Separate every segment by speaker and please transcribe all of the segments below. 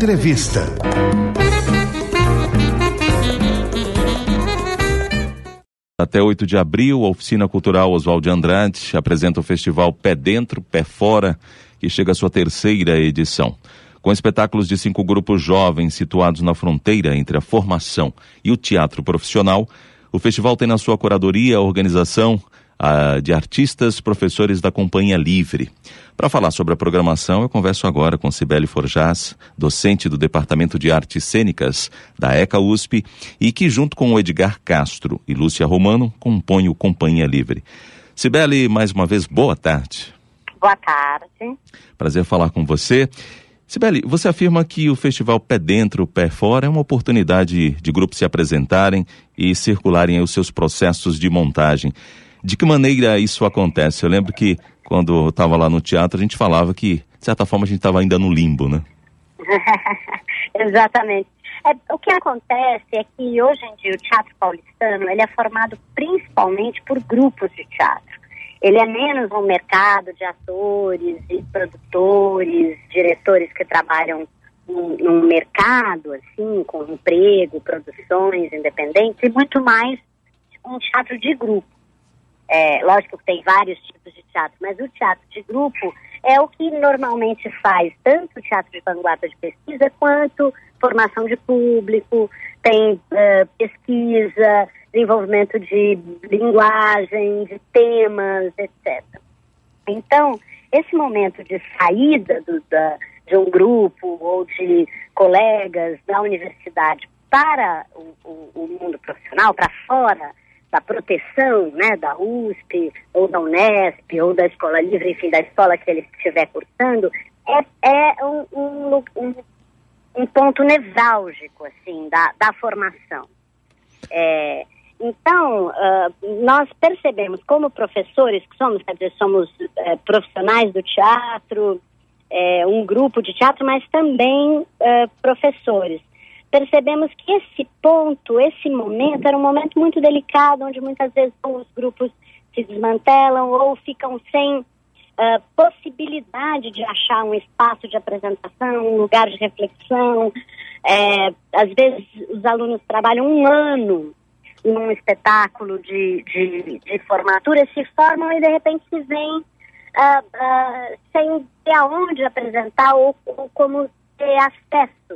Speaker 1: Entrevista.
Speaker 2: Até 8 de abril, a Oficina Cultural Oswald de Andrade apresenta o festival Pé Dentro, Pé Fora, que chega à sua terceira edição. Com espetáculos de 5 grupos jovens situados na fronteira entre a formação e o teatro profissional, o festival tem na sua curadoria a organização de artistas professores da Companhia Livre. Para falar sobre a programação, eu converso agora com Cibele Forjaz, docente do Departamento de Artes Cênicas da ECA USP e que, junto com o Edgar Castro e Lúcia Romano, compõe o Companhia Livre. Cibele, mais uma vez, boa tarde.
Speaker 3: Boa tarde.
Speaker 2: Prazer falar com você. Cibele, você afirma que o festival Pé Dentro, Pé Fora é uma oportunidade de grupos se apresentarem e circularem os seus processos de montagem. De que maneira isso acontece? Eu lembro que quando eu estava lá no teatro, a gente falava que, de certa forma, a gente estava ainda no limbo, né?
Speaker 3: Exatamente. O que acontece é que hoje em dia o teatro paulistano ele é formado principalmente por grupos de teatro. Ele é menos um mercado de atores e produtores, diretores que trabalham num mercado, assim, com emprego, produções independentes, e muito mais um teatro de grupo. Lógico que tem vários tipos de teatro, mas o teatro de grupo é o que normalmente faz tanto o teatro de vanguarda de pesquisa quanto formação de público, tem pesquisa, desenvolvimento de linguagem, de temas, etc. Então, esse momento de saída de um grupo ou de colegas da universidade para o mundo profissional, para fora da proteção, né, da USP, ou da Unesp, ou da Escola Livre, enfim, da escola que ele estiver cursando, é um ponto nevrálgico, assim, da formação. Então, nós percebemos como professores que somos, quer dizer, somos profissionais do teatro, um grupo de teatro, mas também professores. Percebemos que esse momento era um momento muito delicado, onde muitas vezes os grupos se desmantelam ou ficam sem possibilidade de achar um espaço de apresentação, um lugar de reflexão. Às vezes os alunos trabalham um ano num espetáculo de formatura, se formam e de repente se veem sem ter aonde apresentar ou como ter acesso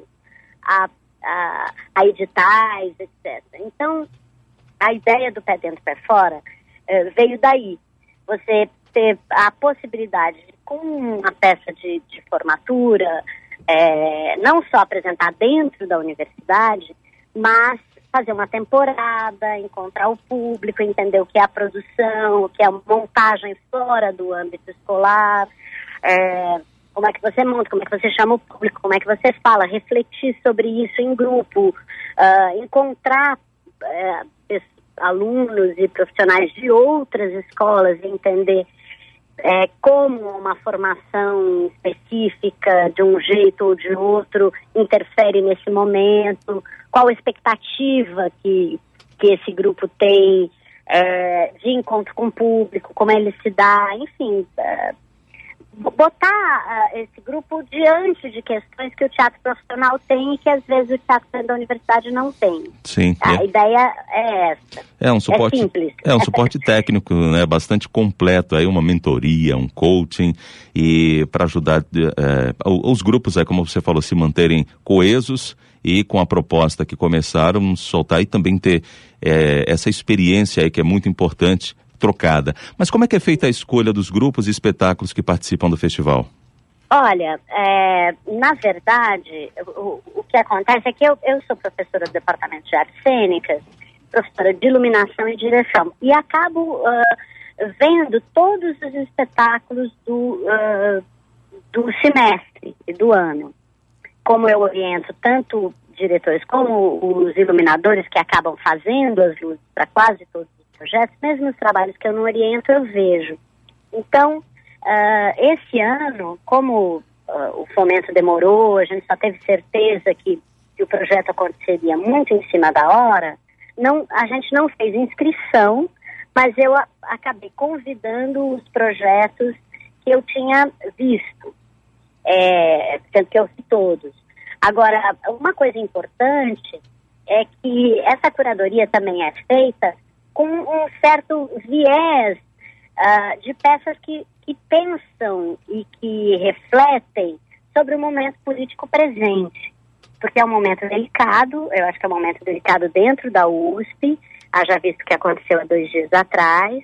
Speaker 3: a editais, etc. Então, a ideia do Pé Dentro, Pé Fora veio daí. Você ter a possibilidade de, com uma peça de formatura, não só apresentar dentro da universidade, mas fazer uma temporada, encontrar o público, entender o que é a produção, o que é a montagem fora do âmbito escolar, como é que você monta, como é que você chama o público, como é que você fala, refletir sobre isso em grupo, encontrar alunos e profissionais de outras escolas e entender como uma formação específica de um jeito ou de outro interfere nesse momento, qual a expectativa que esse grupo tem de encontro com o público, como ele se dá, enfim, botar esse grupo diante de questões que o teatro profissional tem e que às vezes o teatro da universidade não tem.
Speaker 2: Sim.
Speaker 3: A ideia é essa.
Speaker 2: É um suporte,
Speaker 3: simples.
Speaker 2: É um suporte técnico, né, bastante completo, aí uma mentoria, um coaching, e para ajudar os grupos, como você falou, se manterem coesos e com a proposta que começaram, soltar e também ter essa experiência aí que é muito importante, trocada. Mas como é que é feita a escolha dos grupos e espetáculos que participam do festival?
Speaker 3: Olha, na verdade, o que acontece é que eu sou professora do Departamento de Artes Cênicas, professora de iluminação e direção, e acabo vendo todos os espetáculos do semestre e do ano. Como eu oriento tanto diretores como os iluminadores que acabam fazendo as luzes para quase todos projetos, mesmo os trabalhos que eu não oriento, eu vejo. Então, esse ano, como o fomento demorou, a gente só teve certeza que o projeto aconteceria muito em cima da hora, a gente não fez inscrição, mas eu acabei convidando os projetos que eu tinha visto, tanto que eu vi todos. Agora, uma coisa importante é que essa curadoria também é feita com um certo viés de peças que pensam e que refletem sobre o momento político presente. Porque é um momento delicado, eu acho que é um momento delicado dentro da USP, haja visto o que aconteceu há 2 dias atrás.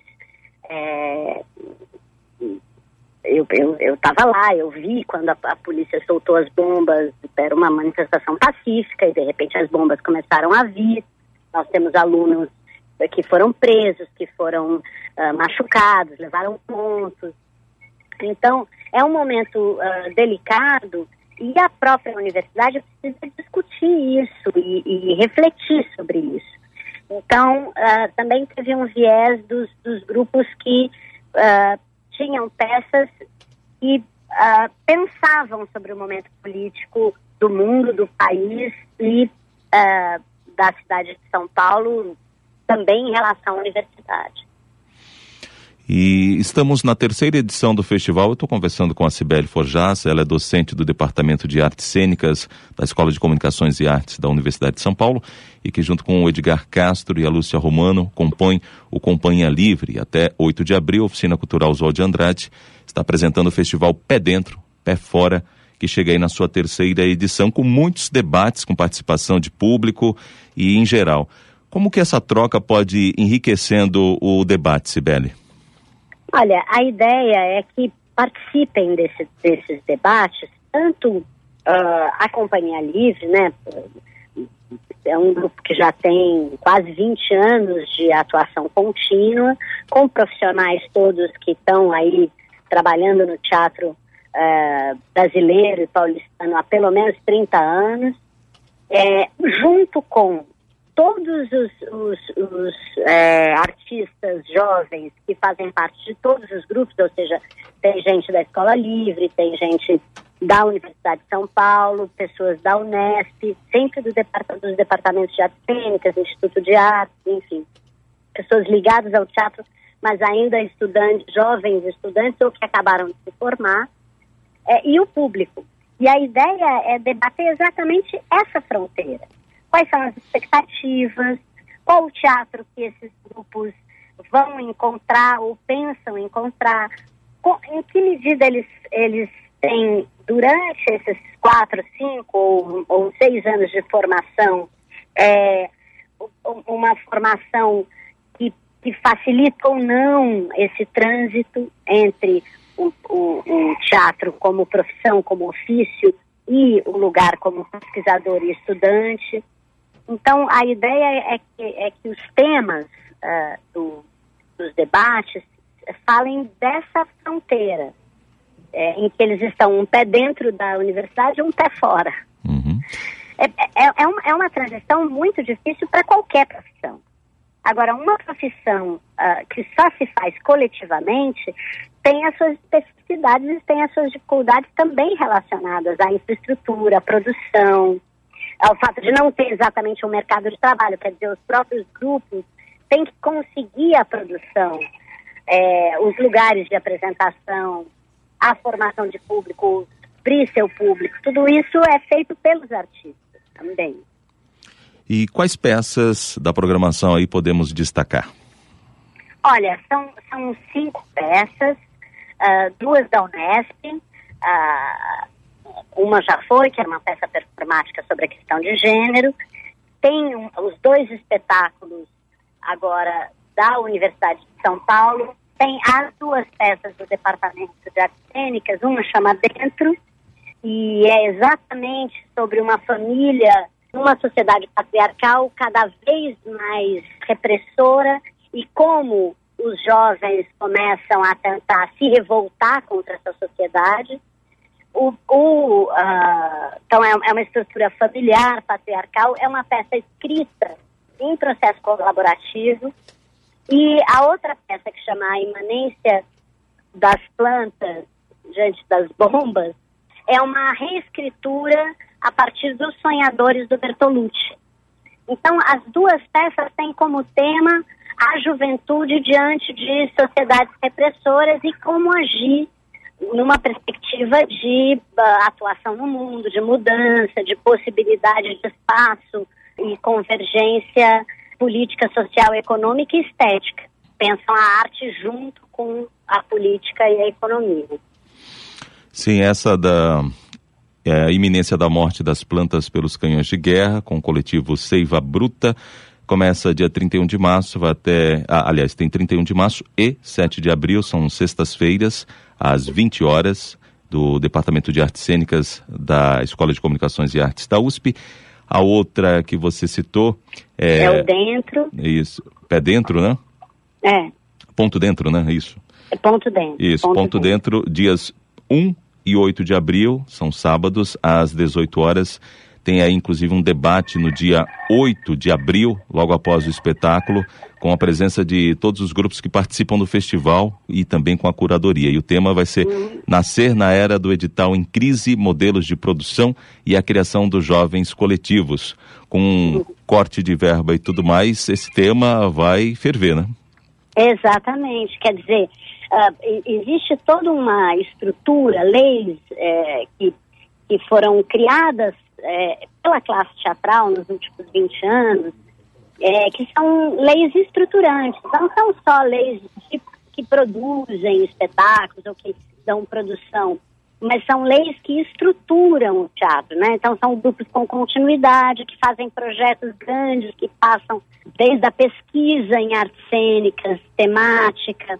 Speaker 3: Eu estava lá, eu vi quando a polícia soltou as bombas, era uma manifestação pacífica e de repente as bombas começaram a vir. Nós temos alunos que foram presos, que foram machucados, levaram pontos. Então, é um momento delicado e a própria universidade precisa discutir isso e refletir sobre isso. Então, também teve um viés dos grupos que tinham peças que pensavam sobre o momento político do mundo, do país e da cidade de São Paulo, também em relação à universidade.
Speaker 2: E estamos na 3ª edição do festival. Eu estou conversando com a Cibele Forjaz, ela é docente do Departamento de Artes Cênicas da Escola de Comunicações e Artes da Universidade de São Paulo e que junto com o Edgar Castro e a Lúcia Romano compõe o Companhia Livre. Até 8 de abril, a Oficina Cultural Oswald de Andrade está apresentando o festival Pé Dentro, Pé Fora, que chega aí na sua 3ª edição com muitos debates, com participação de público e em geral. Como que essa troca pode ir enriquecendo o debate, Cibele?
Speaker 3: Olha, a ideia é que participem desses debates, tanto a Companhia Livre, né, é um grupo que já tem quase 20 anos de atuação contínua, com profissionais todos que estão aí trabalhando no teatro brasileiro e paulistano há pelo menos 30 anos, junto com todos os artistas jovens que fazem parte de todos os grupos, ou seja, tem gente da Escola Livre, tem gente da Universidade de São Paulo, pessoas da Unesp, sempre dos departamentos de artes cênicas, Instituto de Artes, enfim, pessoas ligadas ao teatro, mas ainda jovens estudantes ou que acabaram de se formar, e o público. E a ideia é debater exatamente essa fronteira. Quais são as expectativas, qual o teatro que esses grupos vão encontrar ou pensam encontrar, em que medida eles têm, durante esses 4, 5 ou 6 anos de formação, uma formação que facilita ou não esse trânsito entre o teatro como profissão, como ofício, e o lugar como pesquisador e estudante. Então, a ideia é que os temas dos debates falem dessa fronteira, em que eles estão um pé dentro da universidade e um pé fora.
Speaker 2: Uhum.
Speaker 3: É uma transição muito difícil para qualquer profissão. Agora, uma profissão que só se faz coletivamente tem as suas especificidades e tem as suas dificuldades também relacionadas à infraestrutura, à produção, ao fato de não ter exatamente um mercado de trabalho. Quer dizer, os próprios grupos têm que conseguir a produção, os lugares de apresentação, a formação de público, abrir seu público. Tudo isso é feito pelos artistas também.
Speaker 2: E quais peças da programação aí podemos destacar?
Speaker 3: Olha, são 5 peças, 2 da Unesp, uma já foi, que é uma peça performática sobre a questão de gênero. Tem os 2 espetáculos agora da Universidade de São Paulo. Tem as 2 peças do Departamento de Artes Cênicas, uma chama Dentro, e é exatamente sobre uma família, uma sociedade patriarcal cada vez mais repressora e como os jovens começam a tentar se revoltar contra essa sociedade. Então é uma estrutura familiar, patriarcal, é uma peça escrita em processo colaborativo. E a outra peça, que chama A Imanência das Plantas Diante das Bombas, é uma reescritura a partir dos Sonhadores do Bertolucci. Então, as 2 peças têm como tema a juventude diante de sociedades repressoras e como agir numa perspectiva de atuação no mundo, de mudança, de possibilidade de espaço e convergência política, social, econômica e estética. Pensam a arte junto com a política e a economia.
Speaker 2: Sim, essa da iminência da morte das plantas pelos canhões de guerra, com o coletivo Seiva Bruta, começa dia 31 de março, vai até, tem 31 de março e 7 de abril, são sextas-feiras, às 20 horas, do Departamento de Artes Cênicas da Escola de Comunicações e Artes da USP. A outra que você citou
Speaker 3: é o Dentro.
Speaker 2: Isso, Pé Dentro, né? Ponto Dentro, né? Isso.
Speaker 3: É Ponto Dentro.
Speaker 2: Isso, Ponto Dentro, dias 1 e 8 de abril, são sábados, às 18 horas. Tem aí, inclusive, um debate no dia 8 de abril, logo após o espetáculo, com a presença de todos os grupos que participam do festival e também com a curadoria. E o tema vai ser Nascer na Era do Edital em Crise, Modelos de Produção e a Criação dos Jovens Coletivos. Com corte de verba e tudo mais, esse tema vai ferver, né?
Speaker 3: Exatamente. Quer dizer, existe toda uma estrutura, leis que foram criadas pela classe teatral nos últimos 20 anos, que são leis estruturantes, não são só leis que produzem espetáculos ou que dão produção, mas são leis que estruturam o teatro, né? Então são grupos com continuidade, que fazem projetos grandes, que passam desde a pesquisa em artes cênicas, temática,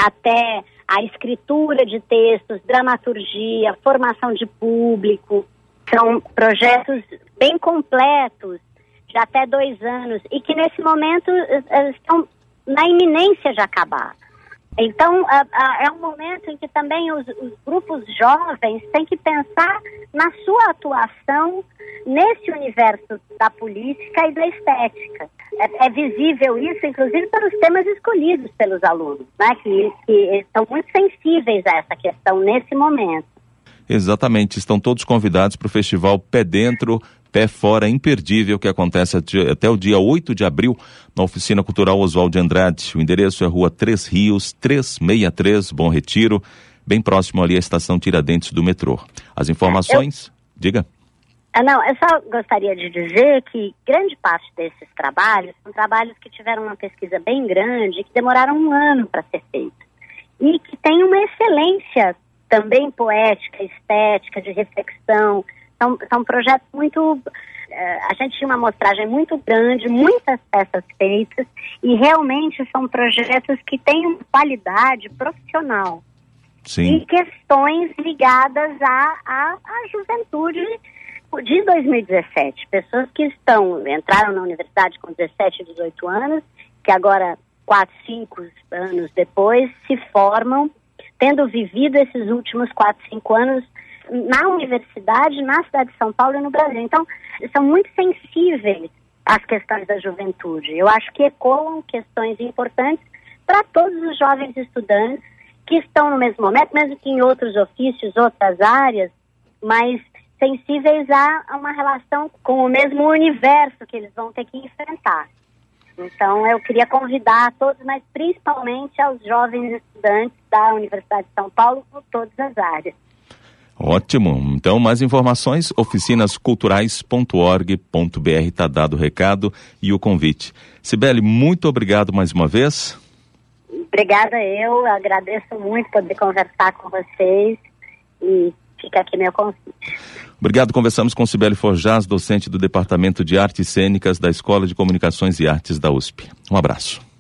Speaker 3: até a escritura de textos, dramaturgia, formação de público. São projetos bem completos, de até 2 anos, e que nesse momento estão na iminência de acabar. Então, é um momento em que também os grupos jovens têm que pensar na sua atuação nesse universo da política e da estética. É visível isso, inclusive, pelos temas escolhidos pelos alunos, né, que estão muito sensíveis a essa questão nesse momento.
Speaker 2: Exatamente, estão todos convidados para o festival Pé Dentro, Pé Fora, imperdível, que acontece até o dia 8 de abril na Oficina Cultural Oswald de Andrade. O endereço é Rua 3 Rios, 363, Bom Retiro, bem próximo ali à estação Tiradentes do metrô. As informações, diga.
Speaker 3: Não, eu só gostaria de dizer que grande parte desses trabalhos são trabalhos que tiveram uma pesquisa bem grande, que demoraram 1 ano para ser feito, e que tem uma excelência também poética, estética, de reflexão. São projetos muito... a gente tinha uma amostragem muito grande, muitas peças feitas, e realmente são projetos que têm uma qualidade profissional.
Speaker 2: Sim.
Speaker 3: E questões ligadas à juventude de 2017. Pessoas que entraram na universidade com 17, 18 anos, que agora, 4, 5 anos depois, se formam, tendo vivido esses últimos 4, 5 anos na universidade, na cidade de São Paulo e no Brasil. Então, são muito sensíveis às questões da juventude. Eu acho que ecoam questões importantes para todos os jovens estudantes que estão no mesmo momento, mesmo que em outros ofícios, outras áreas, mas sensíveis a uma relação com o mesmo universo que eles vão ter que enfrentar. Então, eu queria convidar a todos, mas principalmente aos jovens estudantes da Universidade de São Paulo, por todas as áreas.
Speaker 2: Ótimo. Então, mais informações, oficinasculturais.org.br, está dado o recado e o convite. Cibele, muito obrigado mais uma vez.
Speaker 3: Obrigada, eu agradeço muito poder conversar com vocês e fica aqui meu convite.
Speaker 2: Obrigado, conversamos com Cibele Forjaz, docente do Departamento de Artes Cênicas da Escola de Comunicações e Artes da USP. Um abraço.